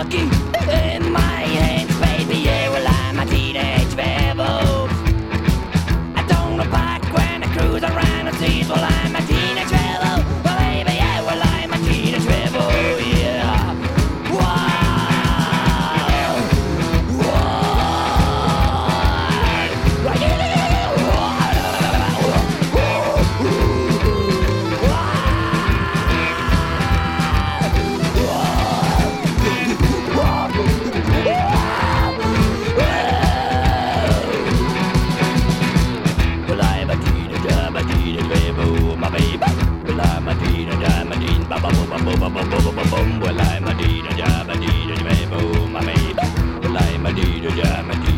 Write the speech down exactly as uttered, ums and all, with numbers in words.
lucky in my hands, baby. Yeah, well, I'm a teenage rebel. I don't park when I cruise around the seas. Well, I'm a teenage rebel. Well, baby, yeah, well, I'm a teenage rebel. Yeah. Wow. Well, I'm a teenage, I'm a teenage rebel, my baby. Well, I'm a teenage, I'm a teen, ba ba ba ba ba ba ba ba ba bum. Well, I'm a teenage, I'm a teenage rebel, my baby. Well, I'm a teenage, I'm a teenage.